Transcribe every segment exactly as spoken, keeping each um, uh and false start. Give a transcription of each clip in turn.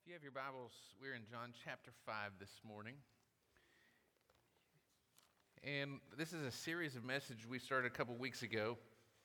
you have your Bibles, we're in John chapter five this morning. And this is a series of messages we started a couple weeks ago.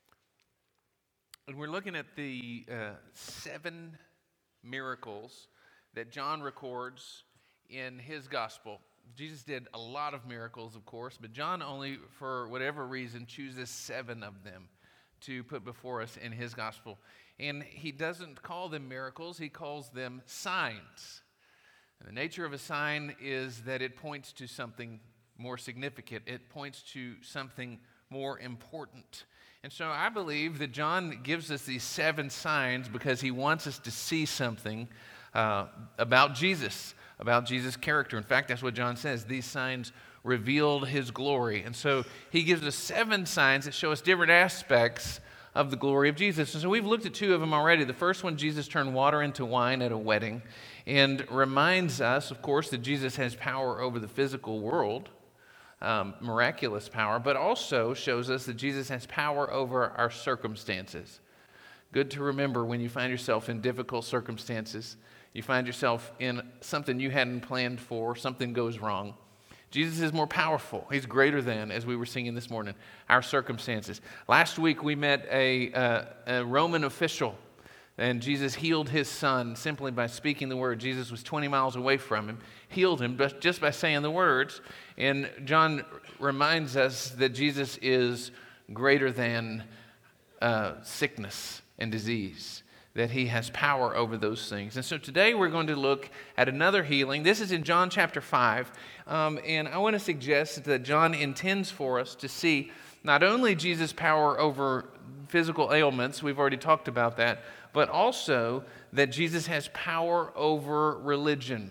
And we're looking at the uh, seven miracles that John records in his gospel. Jesus did a lot of miracles, of course, but John only, for whatever reason, chooses seven of them to put before us in his gospel. And he doesn't call them miracles, he calls them signs. And the nature of a sign is that it points to something more significant. It points to something more important. And so I believe that John gives us these seven signs because he wants us to see something uh, about Jesus, about Jesus' character. In fact, that's what John says. These signs revealed his glory. And so he gives us seven signs that show us different aspects of the glory of Jesus. And so we've looked at two of them already. The first one, Jesus turned water into wine at a wedding, and reminds us, of course, that Jesus has power over the physical world, um, miraculous power, but also shows us that Jesus has power over our circumstances. Good to remember when you find yourself in difficult circumstances, you find yourself in something you hadn't planned for, something goes wrong. Jesus is more powerful. He's greater than, as we were singing this morning, our circumstances. Last week we met a, uh, a Roman official, and Jesus healed his son simply by speaking the word. Jesus was twenty miles away from him, healed him just by saying the words. And John reminds us that Jesus is greater than uh, sickness and disease, that he has power over those things. And so today we're going to look at another healing. This is in John chapter five, um, and I want to suggest that John intends for us to see not only Jesus' power over physical ailments, we've already talked about that, but also that Jesus has power over religion.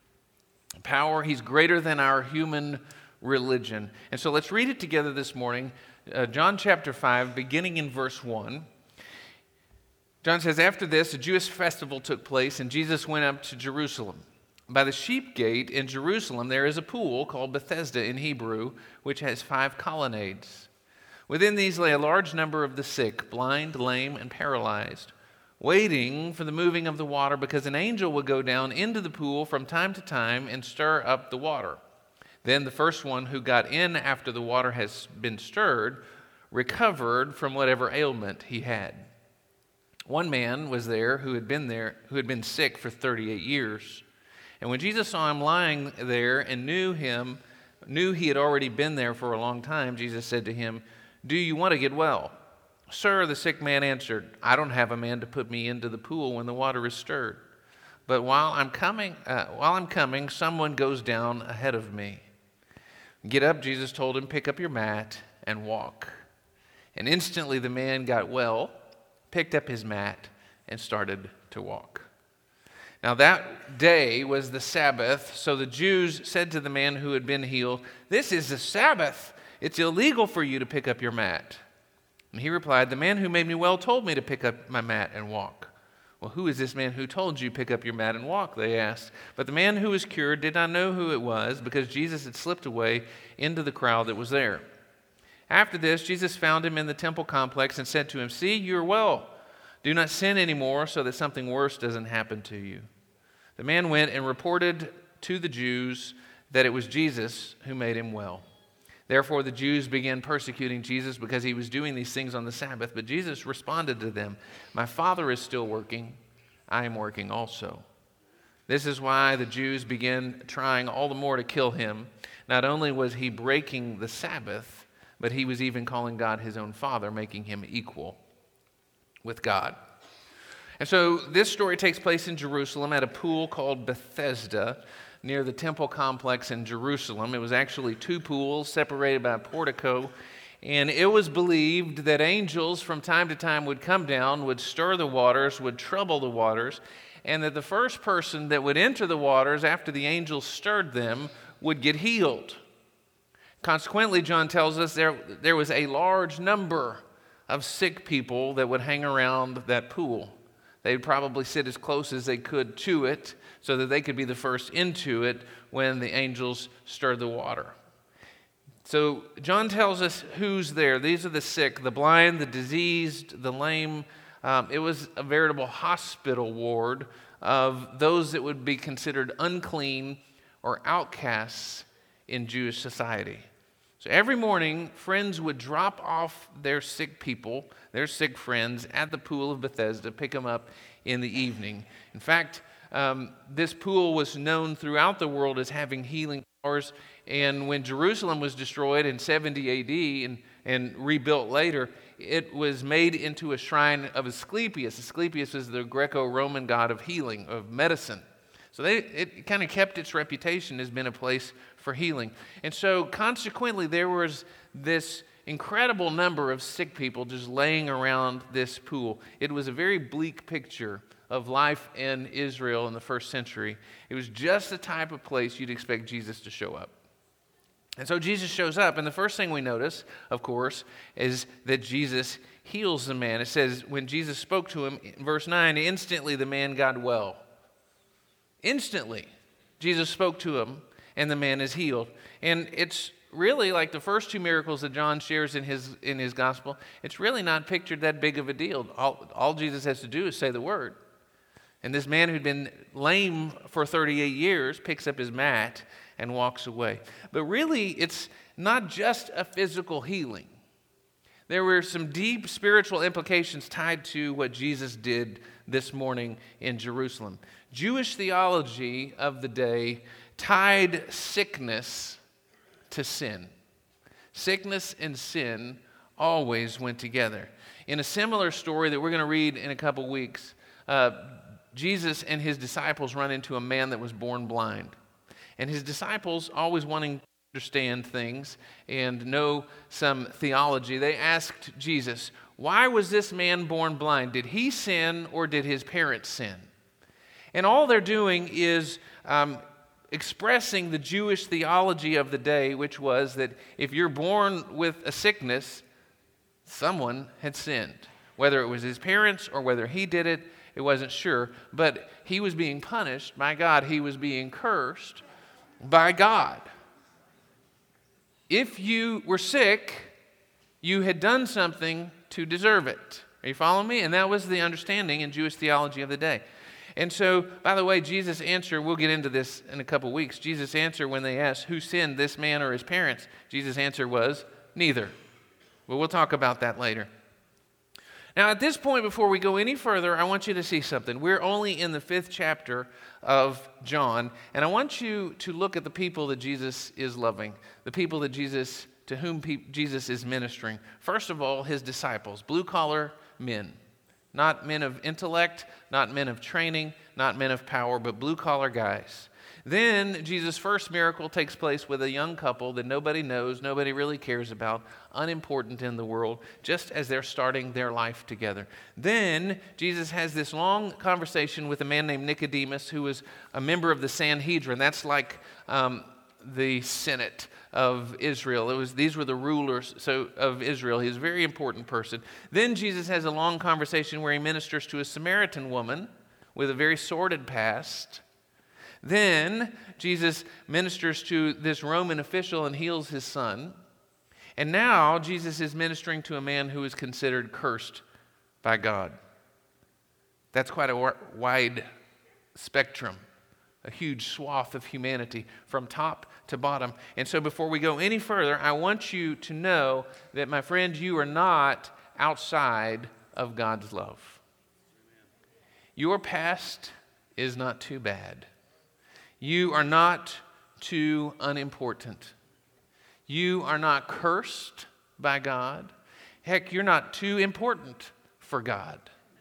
Power, he's greater than our human religion. And so let's read it together this morning, uh, John chapter five, beginning in verse one. John says, after this, a Jewish festival took place, and Jesus went up to Jerusalem. By the sheep gate in Jerusalem, there is a pool called Bethesda in Hebrew, which has five colonnades. Within these lay a large number of the sick, blind, lame, and paralyzed, waiting for the moving of the water, because an angel would go down into the pool from time to time and stir up the water. Then the first one who got in after the water has been stirred recovered from whatever ailment he had. One man was there who had been there, who had been sick for thirty-eight years. And when Jesus saw him lying there and knew him, knew he had already been there for a long time, Jesus said to him, "Do you want to get well?" "Sir," the sick man answered, "I don't have a man to put me into the pool when the water is stirred. But while I'm coming, uh, while I'm coming, someone goes down ahead of me." "Get up," Jesus told him, "pick up your mat and walk." And instantly the man got well, picked up his mat, and started to walk. Now that day was the Sabbath, so the Jews said to the man who had been healed, "This is the Sabbath. It's illegal for you to pick up your mat." And he replied, "The man who made me well told me to pick up my mat and walk." "Well, who is this man who told you pick up your mat and walk?" they asked. But the man who was cured did not know who it was, because Jesus had slipped away into the crowd that was there. After this, Jesus found him in the temple complex and said to him, "See, you are well. Do not sin anymore so that something worse doesn't happen to you." The man went and reported to the Jews that it was Jesus who made him well. Therefore, the Jews began persecuting Jesus because he was doing these things on the Sabbath. But Jesus responded to them, "My Father is still working. I am working also." This is why the Jews began trying all the more to kill him. Not only was he breaking the Sabbath, but he was even calling God his own Father, making him equal with God. And so this story takes place in Jerusalem at a pool called Bethesda near the temple complex in Jerusalem. It was actually two pools separated by a portico, and it was believed that angels from time to time would come down, would stir the waters, would trouble the waters, and that the first person that would enter the waters after the angels stirred them would get healed. Consequently, John tells us there, there was a large number of sick people that would hang around that pool. They'd probably sit as close as they could to it so that they could be the first into it when the angels stirred the water. So John tells us who's there. These are the sick, the blind, the diseased, the lame, um, it was a veritable hospital ward of those that would be considered unclean or outcasts in Jewish society. So every morning, friends would drop off their sick people, their sick friends, at the pool of Bethesda, pick them up in the evening. In fact, um, this pool was known throughout the world as having healing powers, and when Jerusalem was destroyed in seventy A D and, and rebuilt later, it was made into a shrine of Asclepius. Asclepius is the Greco-Roman god of healing, of medicine. So they, it kind of kept its reputation as being a place for healing. And so consequently, there was this incredible number of sick people just laying around this pool. It was a very bleak picture of life in Israel in the first century. It was just the type of place you'd expect Jesus to show up. And so Jesus shows up, and the first thing we notice, of course, is that Jesus heals the man. It says, when Jesus spoke to him, in verse nine, instantly the man got well. Instantly, Jesus spoke to him, and the man is healed. And it's really like the first two miracles that John shares in his in his gospel. It's really not pictured that big of a deal. All, all Jesus has to do is say the word. And this man who'd been lame for thirty-eight years picks up his mat and walks away. But really, it's not just a physical healing. There were some deep spiritual implications tied to what Jesus did this morning in Jerusalem. Jewish theology of the day tied sickness to sin. Sickness and sin always went together. In a similar story that we're going to read in a couple weeks, uh, Jesus and his disciples run into a man that was born blind. And his disciples, always wanting to understand things and know some theology, they asked Jesus, why was this man born blind? Did he sin or did his parents sin? And all they're doing is um, expressing the Jewish theology of the day, which was that if you're born with a sickness, someone had sinned. Whether it was his parents or whether he did it, it wasn't sure. But he was being punished by God. He was being cursed by God. If you were sick, you had done something to deserve it. Are you following me? And that was the understanding in Jewish theology of the day. And so, by the way, Jesus' answer, we'll get into this in a couple weeks. Jesus' answer when they asked, who sinned, this man or his parents? Jesus' answer was, neither. But we'll talk about that later. Now, at this point, before we go any further, I want you to see something. We're only in the fifth chapter of John, and I want you to look at the people that Jesus is loving, the people that Jesus, to whom pe- Jesus is ministering. First of all, his disciples, blue-collar men. Not men of intellect, not men of training, not men of power, but blue-collar guys. Then Jesus' first miracle takes place with a young couple that nobody knows, nobody really cares about, unimportant in the world, just as they're starting their life together. Then Jesus has this long conversation with a man named Nicodemus, who was a member of the Sanhedrin. That's like um, the Senate of Israel. It was these were the rulers so of Israel. He's a very important person. Then Jesus has a long conversation where he ministers to a Samaritan woman with a very sordid past. Then Jesus ministers to this Roman official and heals his son. And now Jesus is ministering to a man who is considered cursed by God. That's quite a wide spectrum, a huge swath of humanity from top to bottom. And so before we go any further, I want you to know that, my friend, you are not outside of God's love. Your past is not too bad. You are not too unimportant. You are not cursed by God. Heck, you're not too important for God.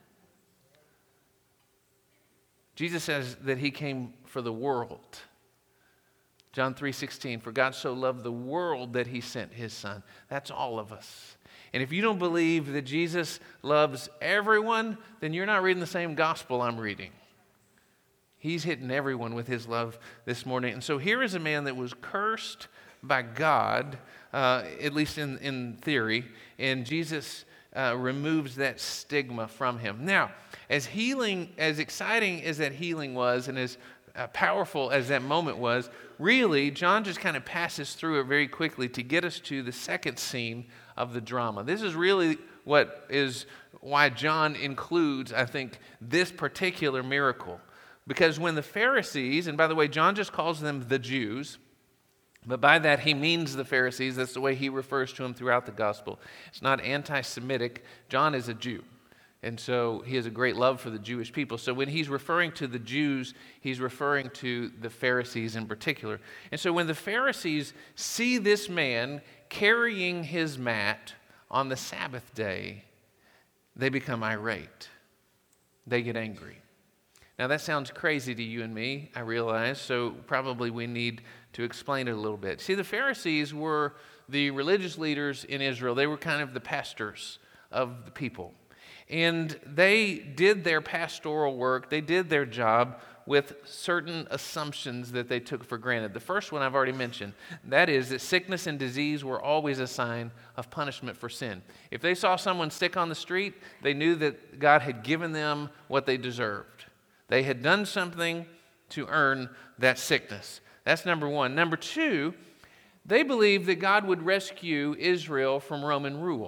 Jesus says that he came for the world. John three sixteen, for God so loved the world that he sent his son. That's all of us. And if you don't believe that Jesus loves everyone, then you're not reading the same gospel I'm reading. He's hitting everyone with his love this morning. And so here is a man that was cursed by God, uh, at least in, in theory, and Jesus uh, removes that stigma from him. Now, as healing, as exciting as that healing was, and as uh, powerful as that moment was, really, John just kind of passes through it very quickly to get us to the second scene of the drama. This is really what is why John includes, I think, this particular miracle. Because when the Pharisees, and by the way, John just calls them the Jews, but by that he means the Pharisees. That's the way he refers to them throughout the gospel. It's not anti-Semitic. John is a Jew. And so he has a great love for the Jewish people. So when he's referring to the Jews, he's referring to the Pharisees in particular. And so when the Pharisees see this man carrying his mat on the Sabbath day, they become irate. They get angry. Now that sounds crazy to you and me, I realize, so probably we need to explain it a little bit. See, the Pharisees were the religious leaders in Israel. They were kind of the pastors of the people. And they did their pastoral work, they did their job with certain assumptions that they took for granted. The first one I've already mentioned, that is that sickness and disease were always a sign of punishment for sin. If they saw someone sick on the street, they knew that God had given them what they deserved. They had done something to earn that sickness. That's number one. Number two, they believed that God would rescue Israel from Roman rule.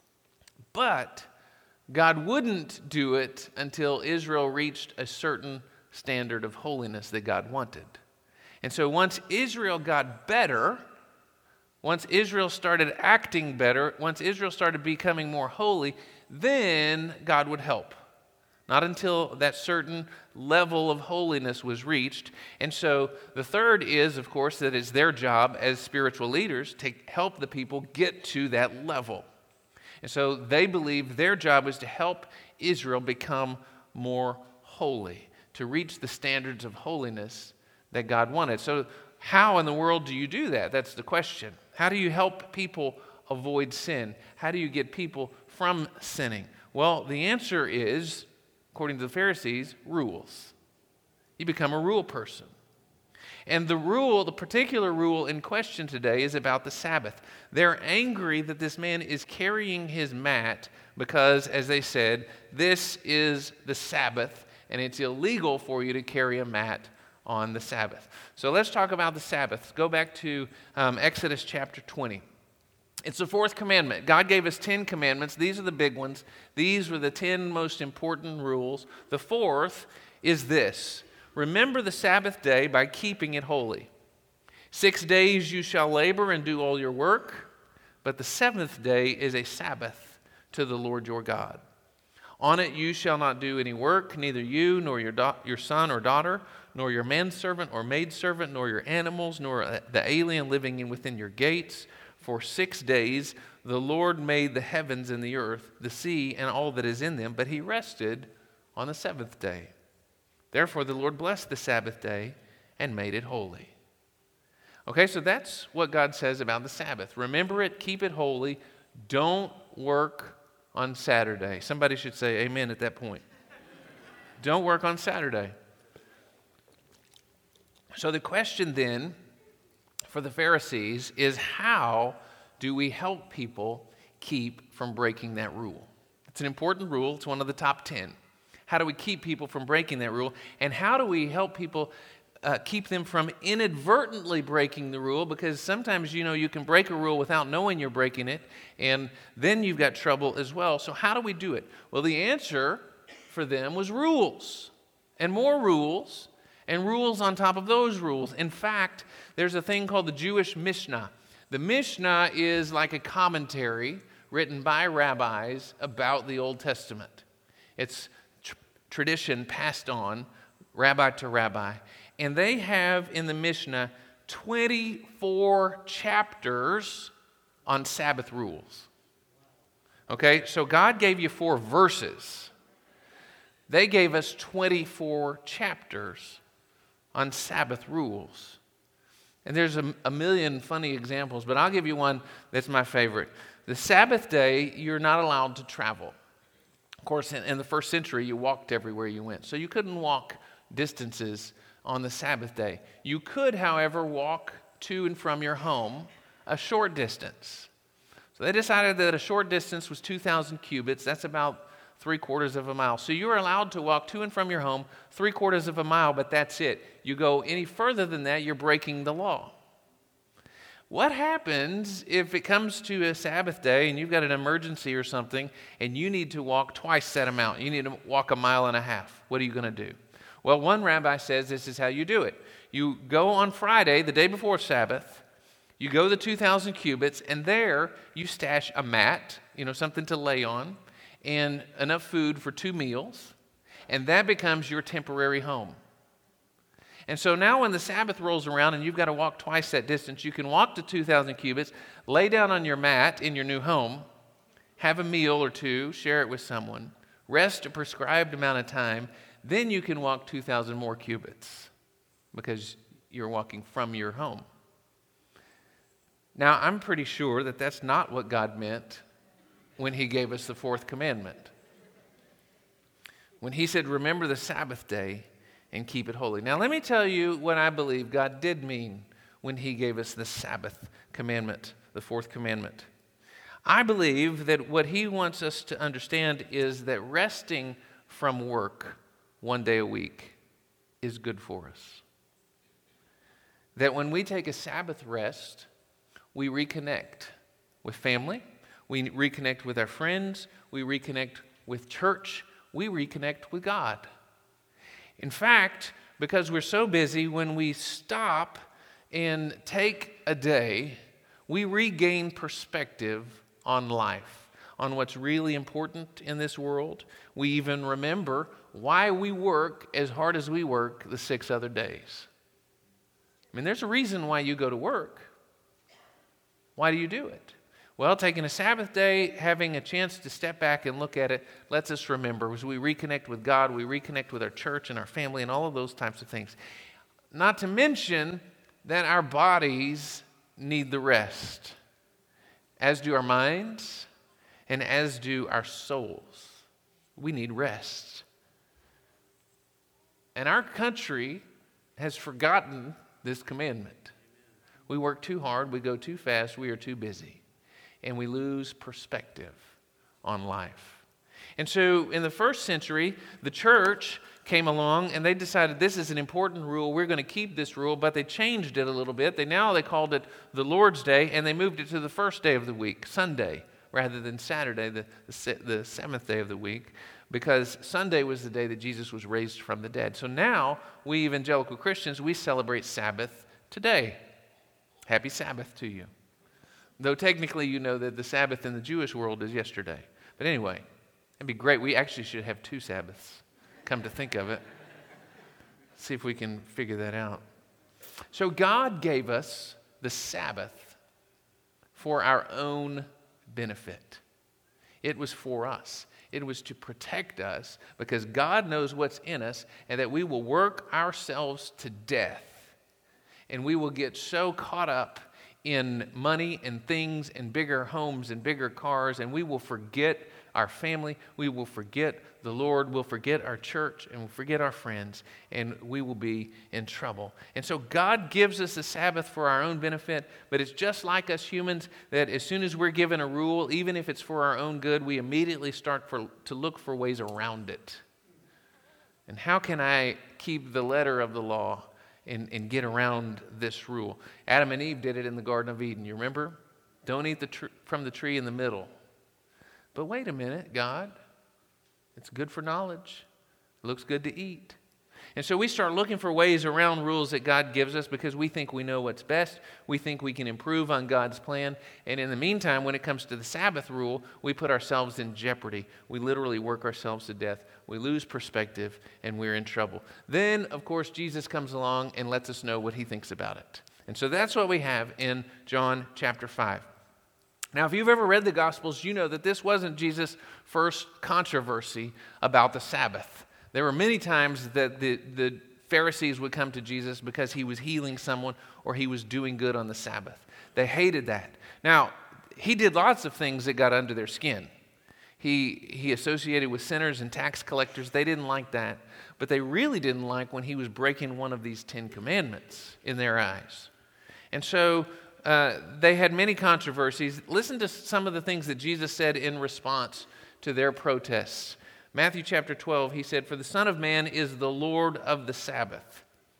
But God wouldn't do it until Israel reached a certain standard of holiness that God wanted. And so once Israel got better, once Israel started acting better, once Israel started becoming more holy, then God would help. Not until that certain level of holiness was reached. And so the third is, of course, that it's their job as spiritual leaders to help the people get to that level. And so they believed their job was to help Israel become more holy, to reach the standards of holiness that God wanted. So how in the world do you do that? That's the question. How do you help people avoid sin? How do you get people from sinning? Well, the answer is, according to the Pharisees, rules. You become a rule person. And the rule, the particular rule in question today is about the Sabbath. They're angry that this man is carrying his mat because, as they said, this is the Sabbath and it's illegal for you to carry a mat on the Sabbath. So let's talk about the Sabbath. Go back to um, Exodus chapter twenty. It's the fourth commandment. God gave us ten commandments. These are the big ones. These were the ten most important rules. The fourth is this: remember the Sabbath day by keeping it holy. Six days you shall labor and do all your work, but the seventh day is a Sabbath to the Lord your God. On it you shall not do any work, neither you nor your, da- your son or daughter, nor your manservant or maidservant, nor your animals, nor the alien living in within your gates. For six days the Lord made the heavens and the earth, the sea, and all that is in them, but he rested on the seventh day. Therefore the Lord blessed the Sabbath day and made it holy. Okay, so that's what God says about the Sabbath. Remember it, keep it holy, don't work on Saturday. Somebody should say amen at that point. Don't work on Saturday. So the question then for the Pharisees is, how do we help people keep from breaking that rule? It's an important rule. It's one of the top ten. How do we keep people from breaking that rule? And how do we help people uh, keep them from inadvertently breaking the rule? Because sometimes, you know, you can break a rule without knowing you're breaking it, and then you've got trouble as well. So how do we do it? Well, the answer for them was rules, and more rules, and rules on top of those rules. In fact, there's a thing called the Jewish Mishnah. The Mishnah is like a commentary written by rabbis about the Old Testament. It's tr- tradition passed on, rabbi to rabbi. And they have in the Mishnah twenty-four chapters on Sabbath rules. Okay, so God gave you four verses. They gave us twenty-four chapters on Sabbath rules. And there's a, a million funny examples, but I'll give you one that's my favorite. The Sabbath day, you're not allowed to travel. Of course, in, in the first century, you walked everywhere you went. So you couldn't walk distances on the Sabbath day. You could, however, walk to and from your home a short distance. So they decided that a short distance was two thousand cubits. That's about three quarters of a mile. So you're allowed to walk to and from your home three quarters of a mile, but that's it. You go any further than that, you're breaking the law. What happens if it comes to a Sabbath day and you've got an emergency or something and you need to walk twice that amount? You need to walk a mile and a half. What are you going to do? Well, one rabbi says this is how you do it. You go on Friday, the day before Sabbath, you go the two thousand cubits, and there you stash a mat, you know, something to lay on, and enough food for two meals, and that becomes your temporary home. And so now when the Sabbath rolls around and you've got to walk twice that distance, you can walk to two thousand cubits, lay down on your mat in your new home, have a meal or two, share it with someone, rest a prescribed amount of time, then you can walk two thousand more cubits because you're walking from your home. Now, I'm pretty sure that that's not what God meant when he gave us the fourth commandment. When he said, remember the Sabbath day and keep it holy. Now, let me tell you what I believe God did mean when he gave us the Sabbath commandment, the fourth commandment. I believe that what he wants us to understand is that resting from work one day a week is good for us. That when we take a Sabbath rest, we reconnect with family, we reconnect with our friends, we reconnect with church, we reconnect with God. In fact, because we're so busy, when we stop and take a day, we regain perspective on life, on what's really important in this world. We even remember why we work as hard as we work the six other days. I mean, there's a reason why you go to work. Why do you do it? Well, taking a Sabbath day, having a chance to step back and look at it, lets us remember as we reconnect with God, we reconnect with our church and our family and all of those types of things. Not to mention that our bodies need the rest, as do our minds and as do our souls. We need rest. And our country has forgotten this commandment. We work too hard, we go too fast, we are too busy, and we lose perspective on life. And so in the first century, the church came along and they decided this is an important rule, we're going to keep this rule, but they changed it a little bit. They now they called it the Lord's Day, and they moved it to the first day of the week, Sunday, rather than Saturday, the, the, the seventh day of the week, because Sunday was the day that Jesus was raised from the dead. So now, we evangelical Christians, we celebrate Sabbath today. Happy Sabbath to you. Though technically you know that the Sabbath in the Jewish world is yesterday. But anyway, it'd be great. We actually should have two Sabbaths, come to think of it. See if we can figure that out. So God gave us the Sabbath for our own benefit. It was for us. It was to protect us because God knows what's in us and that we will work ourselves to death. And we will get so caught up in money and things and bigger homes and bigger cars, and we will forget our family, we will forget the Lord, we'll forget our church, and we'll forget our friends, and we will be in trouble. And so God gives us the Sabbath for our own benefit, but it's just like us humans that as soon as we're given a rule, even if it's for our own good, we immediately start for, to look for ways around it. And how can I keep the letter of the law And, and get around this rule? Adam and Eve did it in the Garden of Eden. You remember? Don't eat the tr- from the tree in the middle. But wait a minute, God. It's good for knowledge. It looks good to eat. And so we start looking for ways around rules that God gives us because we think we know what's best. We think we can improve on God's plan. And in the meantime, when it comes to the Sabbath rule, we put ourselves in jeopardy. We literally work ourselves to death. We lose perspective, and we're in trouble. Then, of course, Jesus comes along and lets us know what he thinks about it. And so that's what we have in John chapter five. Now, if you've ever read the Gospels, you know that this wasn't Jesus' first controversy about the Sabbath. There were many times that the, the Pharisees would come to Jesus because he was healing someone or he was doing good on the Sabbath. They hated that. Now, he did lots of things that got under their skin. He, he associated with sinners and tax collectors. They didn't like that. But they really didn't like when he was breaking one of these Ten Commandments in their eyes. And so uh, they had many controversies. Listen to some of the things that Jesus said in response to their protests. Matthew chapter twelve, he said, "For the Son of Man is the Lord of the Sabbath."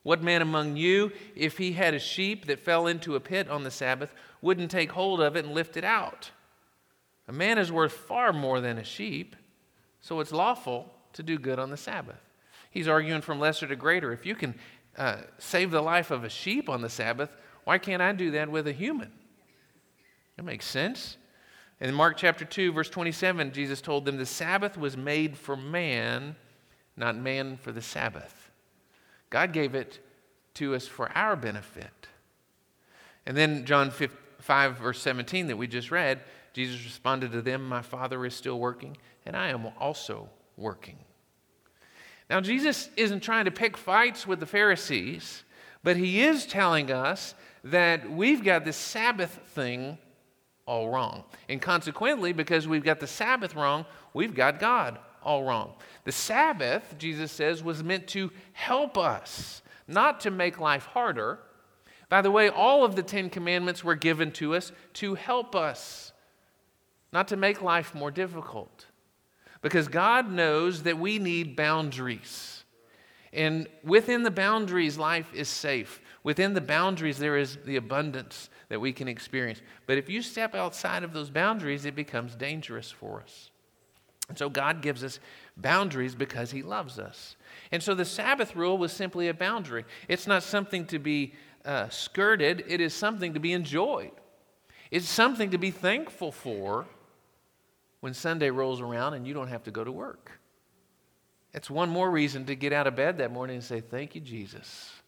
What man among you, if he had a sheep that fell into a pit on the Sabbath, wouldn't take hold of it and lift it out? A man is worth far more than a sheep, so it's lawful to do good on the Sabbath. He's arguing from lesser to greater. If you can uh, save the life of a sheep on the Sabbath, why can't I do that with a human? That makes sense. In Mark chapter two, verse twenty-seven, Jesus told them the Sabbath was made for man, not man for the Sabbath. God gave it to us for our benefit. And then John five, verse seventeen that we just read, Jesus responded to them, my Father is still working, and I am also working. Now, Jesus isn't trying to pick fights with the Pharisees, but he is telling us that we've got this Sabbath thing all wrong. And consequently, because we've got the Sabbath wrong, we've got God all wrong. The Sabbath, Jesus says, was meant to help us, not to make life harder. By the way, all of the Ten Commandments were given to us to help us, not to make life more difficult. Because God knows that we need boundaries. And within the boundaries, life is safe. Within the boundaries, there is the abundance that we can experience. But if you step outside of those boundaries, it becomes dangerous for us. And so God gives us boundaries because he loves us. And so the Sabbath rule was simply a boundary. It's not something to be uh, skirted. It is something to be enjoyed. It's something to be thankful for when Sunday rolls around and you don't have to go to work. It's one more reason to get out of bed that morning and say, thank you, Jesus.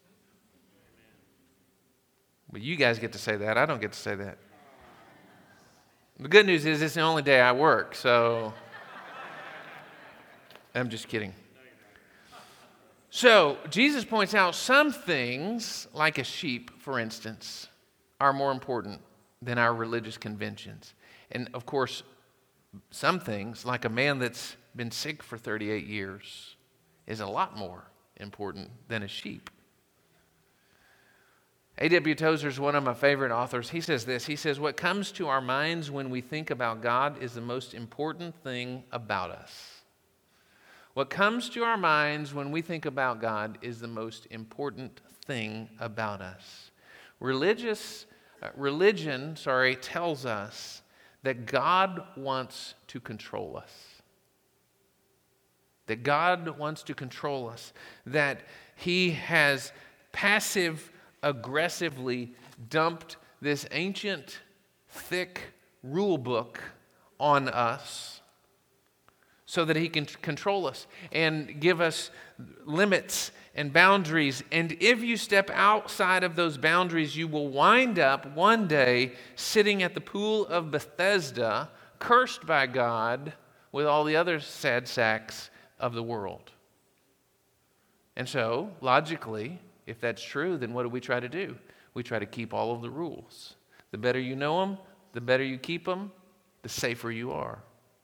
But you guys get to say that. I don't get to say that. The good news is it's the only day I work, so I'm just kidding. So Jesus points out some things, like a sheep, for instance, are more important than our religious conventions. And of course, some things, like a man that's been sick for thirty-eight years, is a lot more important than a sheep. A W Tozer is one of my favorite authors. He says this. He says, what comes to our minds when we think about God is the most important thing about us. What comes to our minds when we think about God is the most important thing about us. Religious, uh, religion, sorry, tells us that God wants to control us. That God wants to control us. That he has passive, aggressively dumped this ancient, thick rule book on us so that he can control us and give us limits and boundaries. And if you step outside of those boundaries, you will wind up one day sitting at the pool of Bethesda, cursed by God with all the other sad sacks of the world. And so, logically, if that's true, then what do we try to do? We try to keep all of the rules. The better you know them, the better you keep them, the safer you are.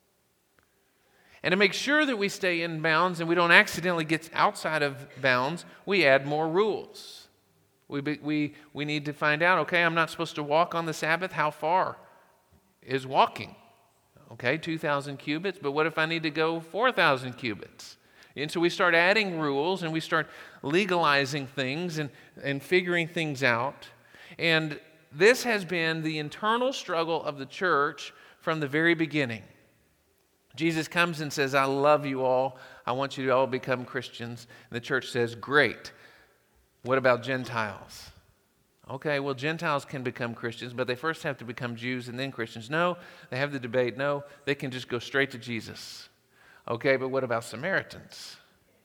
And to make sure that we stay in bounds and we don't accidentally get outside of bounds, we add more rules. We, we, we need to find out, okay, I'm not supposed to walk on the Sabbath. How far is walking? Okay, two thousand cubits, but what if I need to go four thousand cubits? And so we start adding rules and we start legalizing things and, and figuring things out. And this has been the internal struggle of the church from the very beginning. Jesus comes and says, I love you all. I want you to all become Christians. And the church says, great. What about Gentiles? Okay, well, Gentiles can become Christians, but they first have to become Jews and then Christians. No, they have the debate. No, they can just go straight to Jesus. Okay, but what about Samaritans?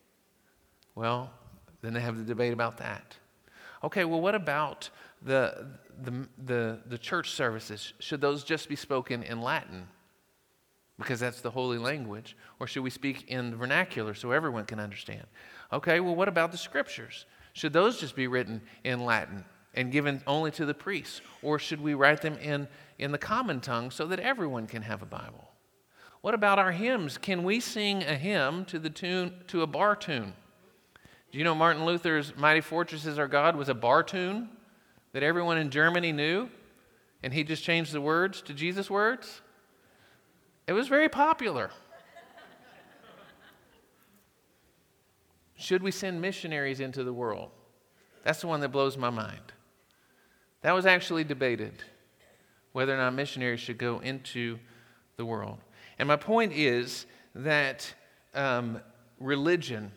Well, then they have the debate about that. Okay, well, what about the, the, the, the church services? Should those just be spoken in Latin? Because that's the holy language. Or should we speak in vernacular so everyone can understand? Okay, well, what about the scriptures? Should those just be written in Latin and given only to the priests? Or should we write them in, in the common tongue so that everyone can have a Bible? What about our hymns? Can we sing a hymn to the tune to a bar tune? Do you know Martin Luther's Mighty Fortress is Our God was a bar tune that everyone in Germany knew? And he just changed the words to Jesus' words? It was very popular. Should we send missionaries into the world? That's the one that blows my mind. That was actually debated, whether or not missionaries should go into the world. And my point is that um, religion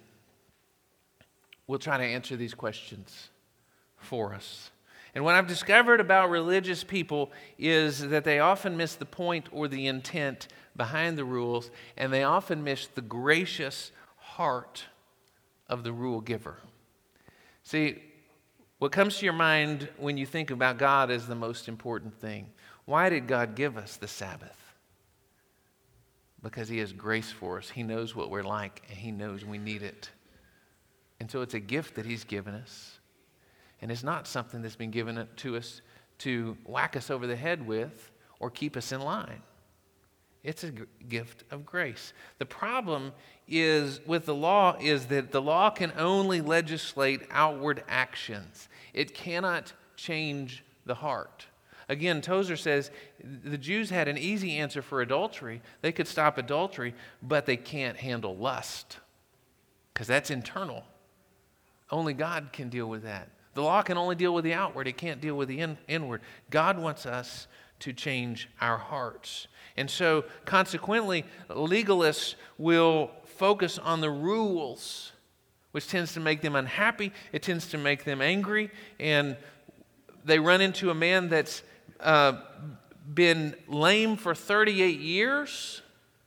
will try to answer these questions for us. And what I've discovered about religious people is that they often miss the point or the intent behind the rules, and they often miss the gracious heart of the rule giver. See, what comes to your mind when you think about God is the most important thing. Why did God give us the Sabbath? Because He has grace for us. He knows what we're like, and He knows we need it. And so it's a gift that He's given us. And it's not something that's been given to us to whack us over the head with or keep us in line. It's a g- gift of grace. The problem is with the law is that the law can only legislate outward actions. It cannot change the heart. Again, Tozer says the Jews had an easy answer for adultery. They could stop adultery, but they can't handle lust because that's internal. Only God can deal with that. The law can only deal with the outward. It can't deal with the in- inward. God wants us to change our hearts. And so, consequently, legalists will focus on the rules, which tends to make them unhappy. It tends to make them angry. And they run into a man that's uh, been lame for thirty-eight years,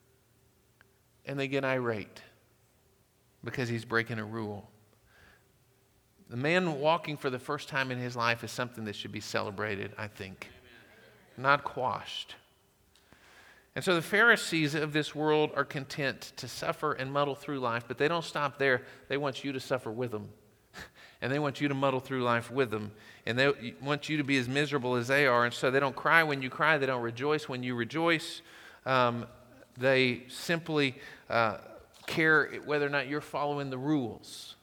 and they get irate because he's breaking a rule. The man walking for the first time in his life is something that should be celebrated, I think, not quashed. And so the Pharisees of this world are content to suffer and muddle through life, but they don't stop there. They want you to suffer with them. And they want you to muddle through life with them. And they want you to be as miserable as they are. And so they don't cry when you cry. They don't rejoice when you rejoice. Um, they simply uh, care whether or not you're following the rules.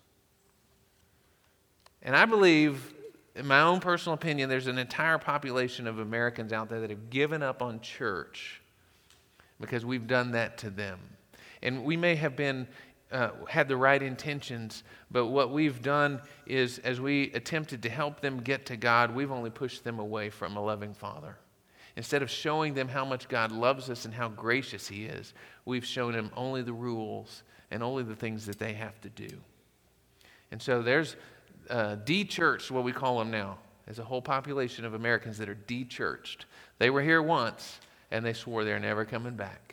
And I believe, in my own personal opinion, there's an entire population of Americans out there that have given up on church because we've done that to them. And we may have been uh, had the right intentions, but what we've done is, as we attempted to help them get to God, we've only pushed them away from a loving Father. Instead of showing them how much God loves us and how gracious He is, we've shown them only the rules and only the things that they have to do. And so there's uh, de-churched, what we call them now. There's a whole population of Americans that are de-churched. They were here once, and they swore they're never coming back.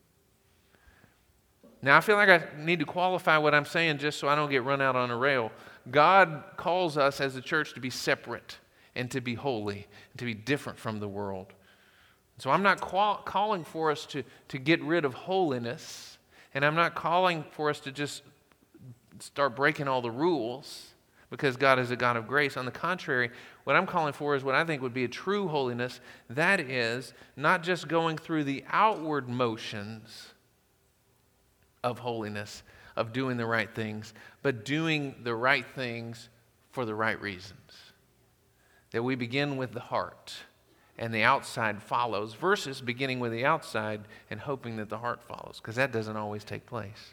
Now, I feel like I need to qualify what I'm saying just so I don't get run out on a rail. God calls us as a church to be separate and to be holy and to be different from the world. So I'm not qual- calling for us to, to get rid of holiness, and I'm not calling for us to just start breaking all the rules because God is a God of grace. On the contrary, what I'm calling for is what I think would be a true holiness. That is not just going through the outward motions of holiness, of doing the right things, but doing the right things for the right reasons. That we begin with the heart and the outside follows versus beginning with the outside and hoping that the heart follows, because that doesn't always take place.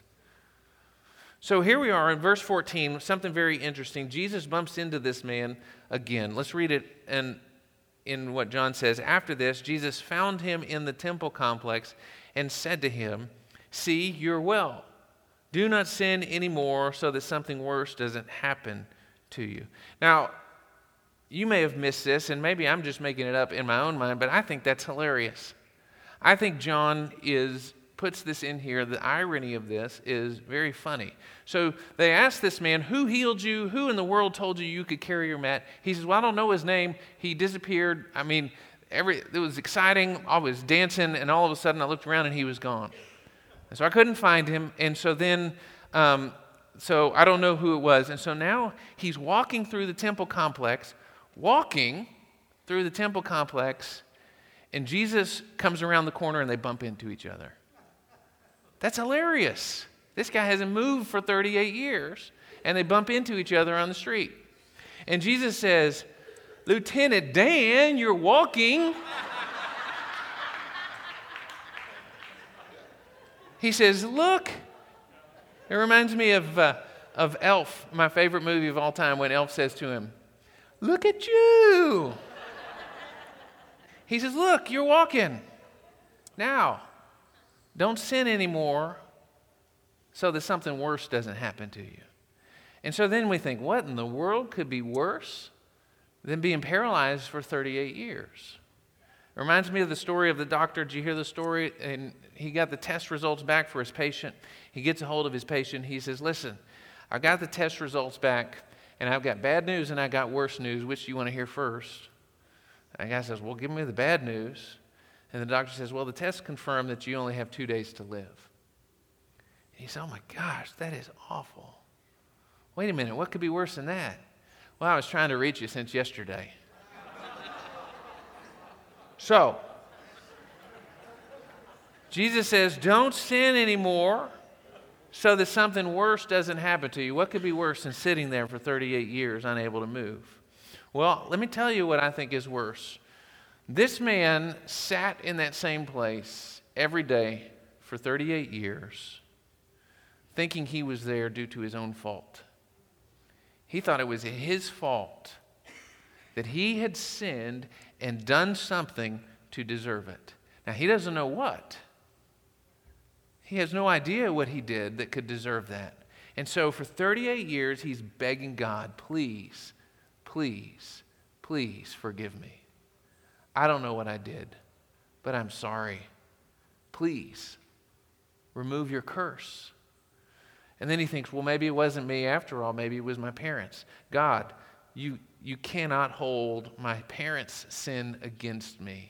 So here we are in verse fourteen, something very interesting. Jesus bumps into this man again. Let's read it in, in what John says. After this, Jesus found him in the temple complex and said to him, "See, you're well. Do not sin anymore so that something worse doesn't happen to you." Now, you may have missed this, and maybe I'm just making it up in my own mind, but I think that's hilarious. I think John is puts this in here. The irony of this is very funny. So they asked this man, "Who healed you? Who in the world told you you could carry your mat?" He says, "Well, I don't know his name. He disappeared. I mean, every it was exciting. I was dancing, and all of a sudden I looked around and he was gone. And so I couldn't find him. And so then, um, so I don't know who it was. And so now he's walking through the temple complex, walking through the temple complex, and Jesus comes around the corner and they bump into each other. That's hilarious. This guy hasn't moved for thirty-eight years, and they bump into each other on the street. And Jesus says, "Lieutenant Dan, you're walking." He says, "Look." It reminds me of uh, of Elf, my favorite movie of all time, when Elf says to him, "Look at you." He says, "Look, you're walking. Now, don't sin anymore so that something worse doesn't happen to you." And so then we think, what in the world could be worse than being paralyzed for thirty-eight years? It reminds me of the story of the doctor. Did you hear the story? And he got the test results back for his patient. He gets a hold of his patient. He says, "Listen, I got the test results back, and I've got bad news and I got worse news. Which do you want to hear first?" And the guy says, "Well, give me the bad news." And the doctor says, "Well, the test confirmed that you only have two days to live." And he said, "Oh my gosh, that is awful. Wait a minute, what could be worse than that?" "Well, I was trying to reach you since yesterday." So, Jesus says, don't sin anymore so that something worse doesn't happen to you. What could be worse than sitting there for thirty-eight years unable to move? Well, let me tell you what I think is worse. This man sat in that same place every day for thirty-eight years, thinking he was there due to his own fault. He thought it was his fault that he had sinned and done something to deserve it. Now, he doesn't know what. He has no idea what he did that could deserve that. And so for thirty-eight years, he's begging God, please, please, please forgive me. I don't know what I did, but I'm sorry. Please, remove your curse. And then he thinks, well, maybe it wasn't me after all. Maybe it was my parents. God, you, you cannot hold my parents' sin against me.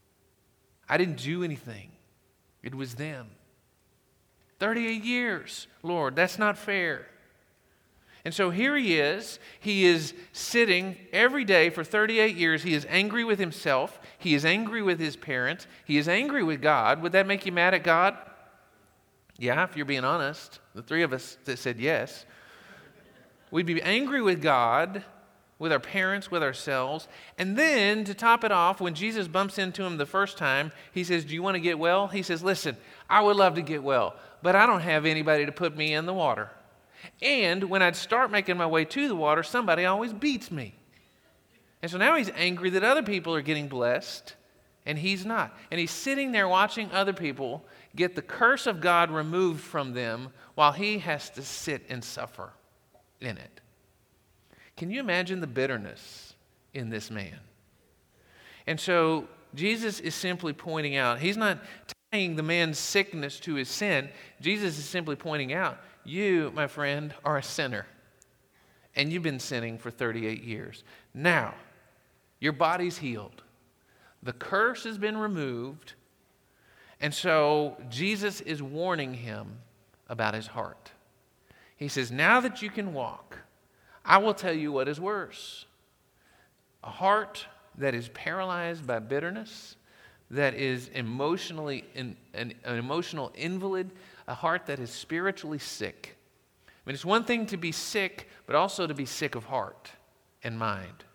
I didn't do anything. It was them. thirty-eight years, Lord, that's not fair. And so here he is. He is sitting every day for thirty-eight years. He is angry with himself. He is angry with his parents. He is angry with God. Would that make you mad at God? Yeah, if you're being honest. The three of us that said yes. We'd be angry with God, with our parents, with ourselves. And then to top it off, when Jesus bumps into him the first time, he says, "Do you want to get well?" He says, "Listen, I would love to get well, but I don't have anybody to put me in the water. And when I'd start making my way to the water, somebody always beats me." And so now he's angry that other people are getting blessed and he's not. And he's sitting there watching other people get the curse of God removed from them while he has to sit and suffer in it. Can you imagine the bitterness in this man? And so Jesus is simply pointing out, he's not tying the man's sickness to his sin. Jesus is simply pointing out, you, my friend, are a sinner. And you've been sinning for thirty-eight years. Now, your body's healed. The curse has been removed. And so Jesus is warning him about his heart. He says, now that you can walk, I will tell you what is worse. A heart that is paralyzed by bitterness, that is emotionally in, an, an emotional invalid, a heart that is spiritually sick. I mean, it's one thing to be sick, but also to be sick of heart and mind.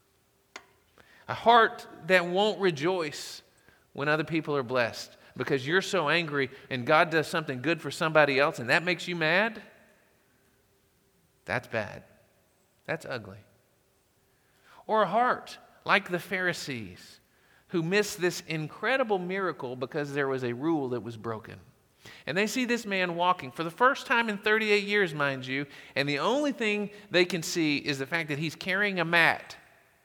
A heart that won't rejoice when other people are blessed because you're so angry and God does something good for somebody else and that makes you mad. That's bad. That's ugly. Or a heart like the Pharisees who missed this incredible miracle because there was a rule that was broken. And they see this man walking for the first time in thirty-eight years, mind you, and the only thing they can see is the fact that he's carrying a mat.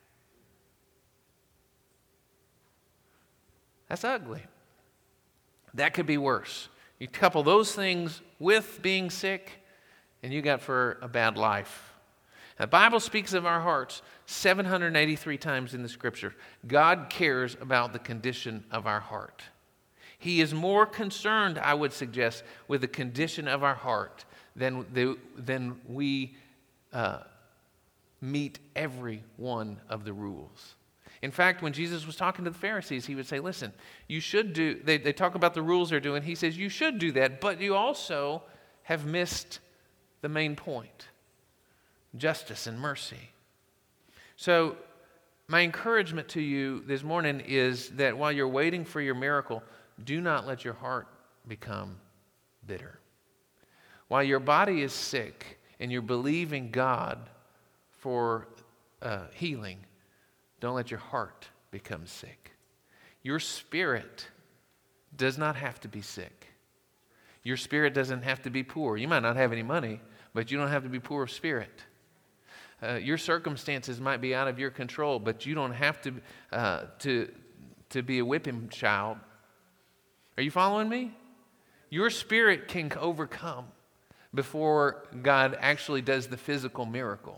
That's ugly. That could be worse. You couple those things with being sick, and you got for a bad life. The Bible speaks of our hearts seven hundred eighty-three times in the Scripture. God cares about the condition of our heart. He is more concerned, I would suggest, with the condition of our heart than, the, than we uh, meet every one of the rules. In fact, when Jesus was talking to the Pharisees, he would say, listen, you should do, they, they talk about the rules they're doing. He says, you should do that, but you also have missed the main point, justice and mercy. So my encouragement to you this morning is that while you're waiting for your miracle, do not let your heart become bitter. While your body is sick and you're believing God for uh, healing, don't let your heart become sick. Your spirit does not have to be sick. Your spirit doesn't have to be poor. You might not have any money, but you don't have to be poor of spirit. Uh, your circumstances might be out of your control, but you don't have to uh, to to be a whipping child. Are you following me? Your spirit can overcome before God actually does the physical miracle.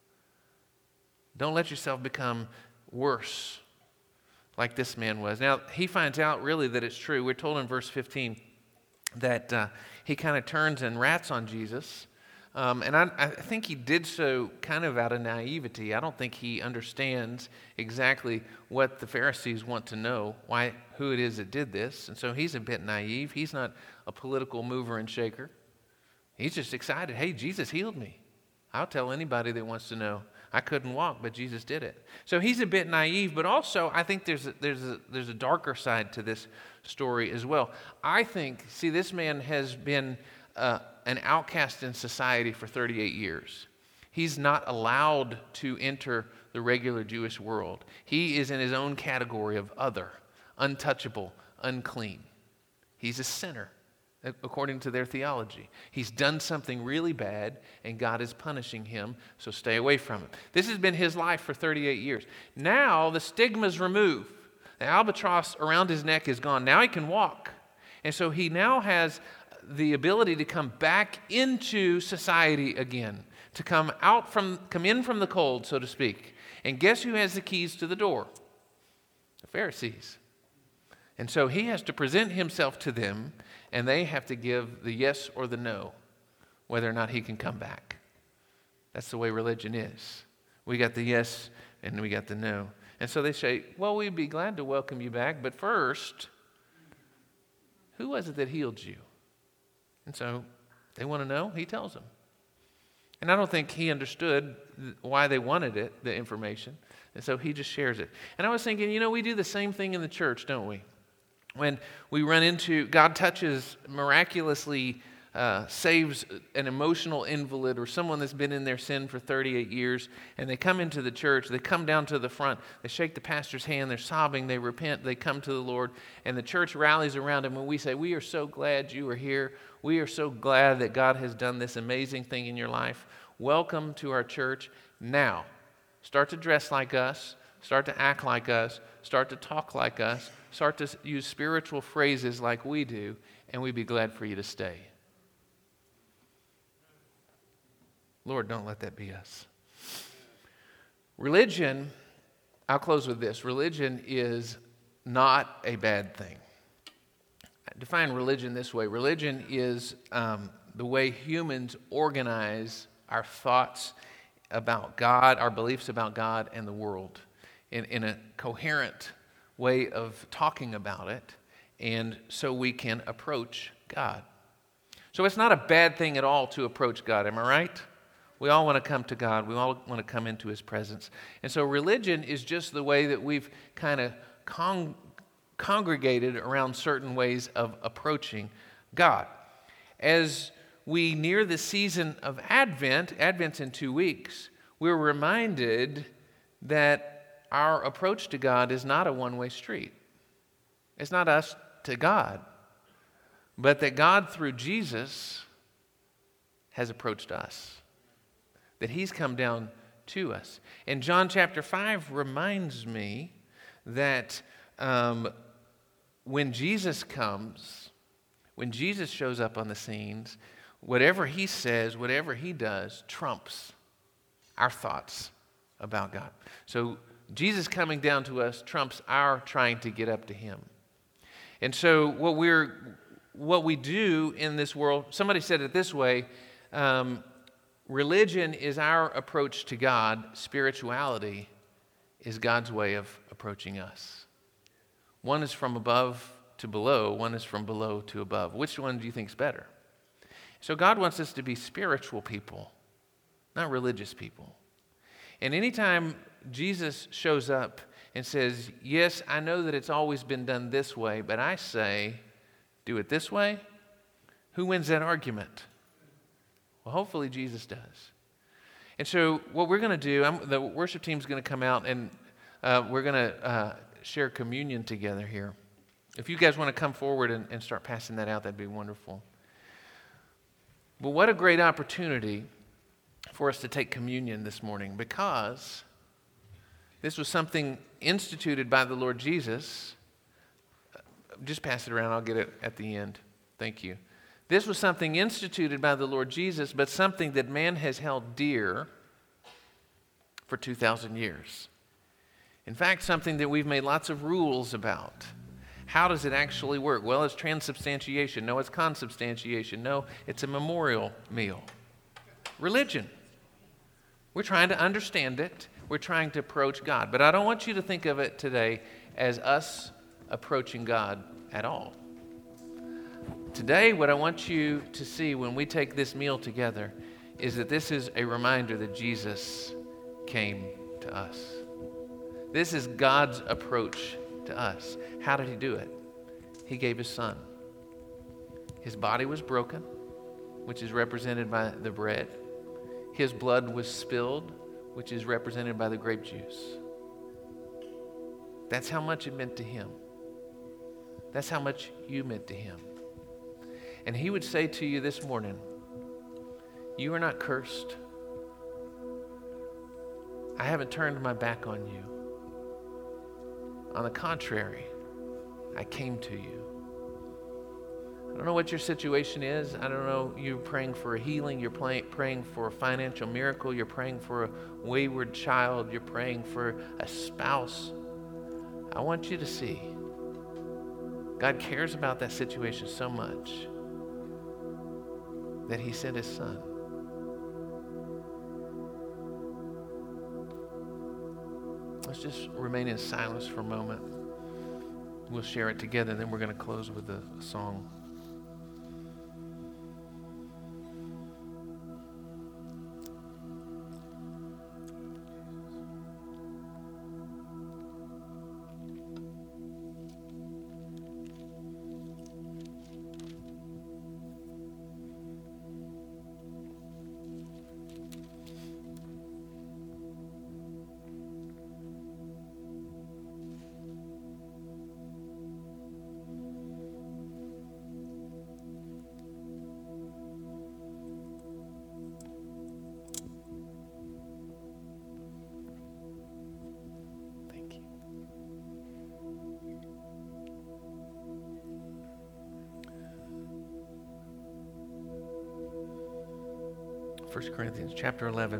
Don't let yourself become worse like this man was. Now, he finds out really that it's true. We're told in verse fifteen that uh, he kind of turns and rats on Jesus. Um, and I, I think he did so kind of out of naivety. I don't think he understands exactly what the Pharisees want to know, why, who it is that did this. And so he's a bit naive. He's not a political mover and shaker. He's just excited. Hey, Jesus healed me. I'll tell anybody that wants to know. I couldn't walk, but Jesus did it. So he's a bit naive, but also I think there's a, there's a, there's a darker side to this story as well. I think, see, this man has been uh, an outcast in society for thirty-eight years. He's not allowed to enter the regular Jewish world. He is in his own category of other, untouchable, unclean. He's a sinner, according to their theology. He's done something really bad, and God is punishing him, so stay away from him. This has been his life for thirty-eight years. Now the stigma's removed. The albatross around his neck is gone. Now he can walk. And so he now has the ability to come back into society again, to come out from, come in from the cold, so to speak. And guess who has the keys to the door? The Pharisees. And so he has to present himself to them, and they have to give the yes or the no, whether or not he can come back. That's the way religion is. We got the yes and we got the no. And so they say, well, we'd be glad to welcome you back, but first, who was it that healed you? And so they want to know. He tells them. And I don't think he understood why they wanted it, the information. And so he just shares it. And I was thinking, you know, we do the same thing in the church, don't we? When we run into, God touches, miraculously uh, saves an emotional invalid or someone that's been in their sin for thirty-eight years, and they come into the church, they come down to the front, they shake the pastor's hand, they're sobbing, they repent, they come to the Lord, and the church rallies around them, and we say, we are so glad you are here. We are so glad that God has done this amazing thing in your life. Welcome to our church. Now, start to dress like us, start to act like us, start to talk like us, start to use spiritual phrases like we do, and we'd be glad for you to stay. Lord, don't let that be us. Religion, I'll close with this. Religion is not a bad thing. I define religion this way. Religion is um, the way humans organize our thoughts about God, our beliefs about God and the world in, in a coherent way of talking about it, and so we can approach God. So it's not a bad thing at all to approach God, am I right? We all want to come to God. We all want to come into His presence. And so religion is just the way that we've kind of con- congregated around certain ways of approaching God. As we near the season of Advent, Advent's in two weeks, we're reminded that our approach to God is not a one-way street. It's not us to God, but that God, through Jesus, has approached us, that He's come down to us. And John chapter five reminds me that um, when Jesus comes, when Jesus shows up on the scenes, whatever He says, whatever He does, trumps our thoughts about God. So Jesus coming down to us trumps our trying to get up to Him. And so what we're, what we do in this world, somebody said it this way, um, religion is our approach to God. Spirituality is God's way of approaching us. One is from above to below. One is from below to above. Which one do you think is better? So God wants us to be spiritual people, not religious people. And anytime Jesus shows up and says, yes, I know that it's always been done this way, but I say, do it this way, who wins that argument? Well, hopefully Jesus does. And so what we're going to do, I'm, the worship team's going to come out and uh, we're going to uh, share communion together here. If you guys want to come forward and, and start passing that out, that'd be wonderful. But what a great opportunity for us to take communion this morning, because this was something instituted by the Lord Jesus. Just pass it around, I'll get it at the end. Thank you. This was something instituted by the Lord Jesus, but something that man has held dear for two thousand years. In fact, something that we've made lots of rules about. How does it actually work? Well, it's transubstantiation. No, it's consubstantiation. No, it's a memorial meal. Religion. We're trying to understand it. We're trying to approach God. But I don't want you to think of it today as us approaching God at all. Today, what I want you to see when we take this meal together is that this is a reminder that Jesus came to us. This is God's approach to us. How did he do it? He gave his son. His body was broken, which is represented by the bread. His blood was spilled, which is represented by the grape juice. That's how much it meant to him. That's how much you meant to him. And he would say to you this morning, you are not cursed. I haven't turned my back on you. On the contrary, I came to you. I don't know what your situation is. I don't know, you're praying for a healing. You're play, praying for a financial miracle. You're praying for a wayward child. You're praying for a spouse. I want you to see God cares about that situation so much that he sent his son. Let's just remain in silence for a moment. We'll share it together, and then we're going to close with a song. First Corinthians chapter eleven,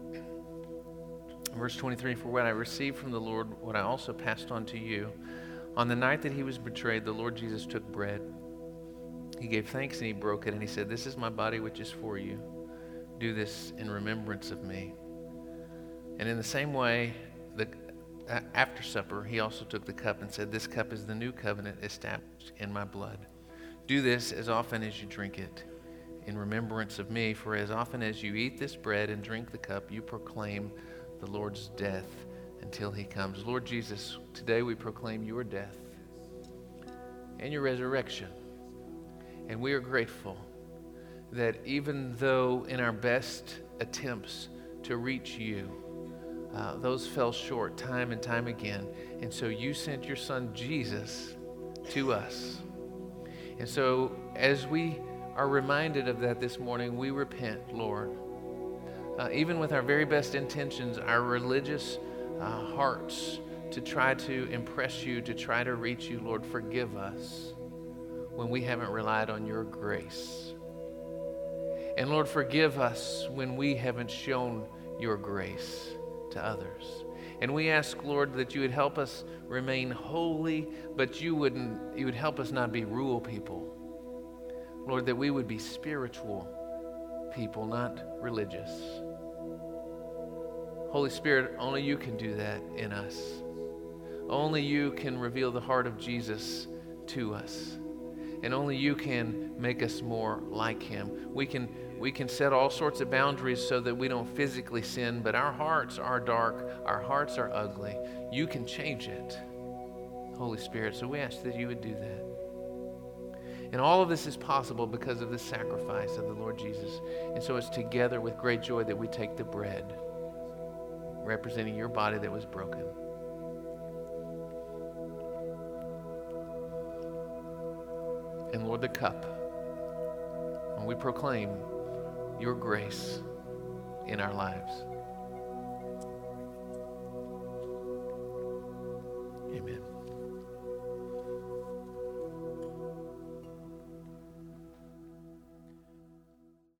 verse twenty-three, for what I received from the Lord, what I also passed on to you. On the night that he was betrayed, the Lord Jesus took bread. He gave thanks and he broke it, and he said, this is my body which is for you. Do this in remembrance of me. And in the same way, the, uh, after supper, he also took the cup and said, this cup is the new covenant established in my blood. Do this as often as you drink it in remembrance of me, for as often as you eat this bread and drink the cup, you proclaim the Lord's death until he comes. Lord Jesus, today we proclaim your death and your resurrection. And we are grateful that even though in our best attempts to reach you, uh, those fell short time and time again. And so you sent your son Jesus to us. And so as we are reminded of that this morning, we repent, Lord. Uh, even with our very best intentions, our religious uh, hearts to try to impress you, to try to reach you, Lord, forgive us when we haven't relied on your grace. And Lord, forgive us when we haven't shown your grace to others. And we ask, Lord, that you would help us remain holy, but you wouldn't, you would help us not be rule people. Lord, that we would be spiritual people, not religious. Holy Spirit, only you can do that in us. Only you can reveal the heart of Jesus to us. And only you can make us more like him. We can, we can set all sorts of boundaries so that we don't physically sin, but our hearts are dark, our hearts are ugly. You can change it, Holy Spirit. So we ask that you would do that. And all of this is possible because of the sacrifice of the Lord Jesus. And so it's together with great joy that we take the bread, representing your body that was broken. And Lord, the cup, and we proclaim your grace in our lives. Amen.